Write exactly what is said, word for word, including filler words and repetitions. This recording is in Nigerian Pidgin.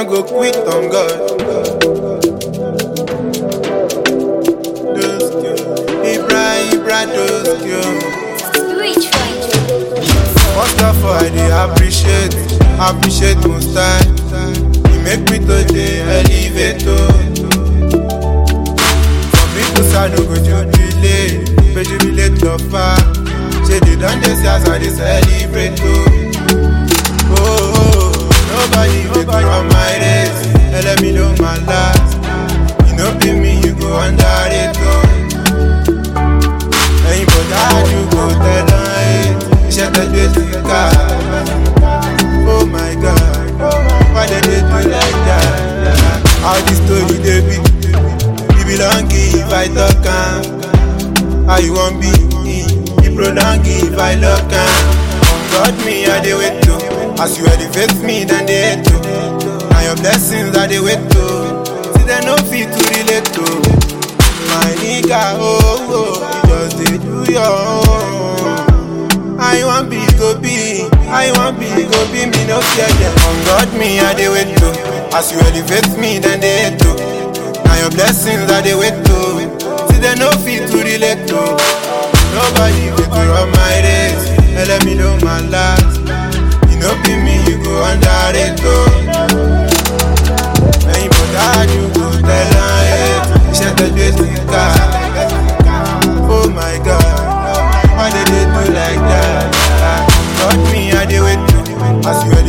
no go quit on God. Those girls, Ibra, Ibra, those girls. Rich right. First of all, I dey appreciate, appreciate most time. You make me to the elevator. Some people say no go jubilate, but jubilate the far. Say they done this as I dey celebrate oh. Oh, oh, nobody dey go run my race. And let me know my last. You know be me, you go under it oh. Anybody you go tell them it. Iṣẹ́ tẹ́jú èsì ká. Oh my God, why they dey do like that? How this story dey be? You belong if I talk am. How you wan be? You prolong if I look am. God me I dey wait to. As you elevate me then they hate to. Now your blessings I dey wait to. See they no fit to relate to. My nigga oh oh, you just dey do your own. I want be go be, I want be go be, me no fear them. On God me I dey wait to. As you elevate me then they hate to. Now your blessings I dey wait to. See they no fit to relate to. Nobody fit to run my race. And let me know my last. You know be me, you go under it oh. Anybody you go tell them it. Iṣẹ́ tẹ́jú èsì ká. Oh my God, why they dey do like that? God me I dey wait to. As you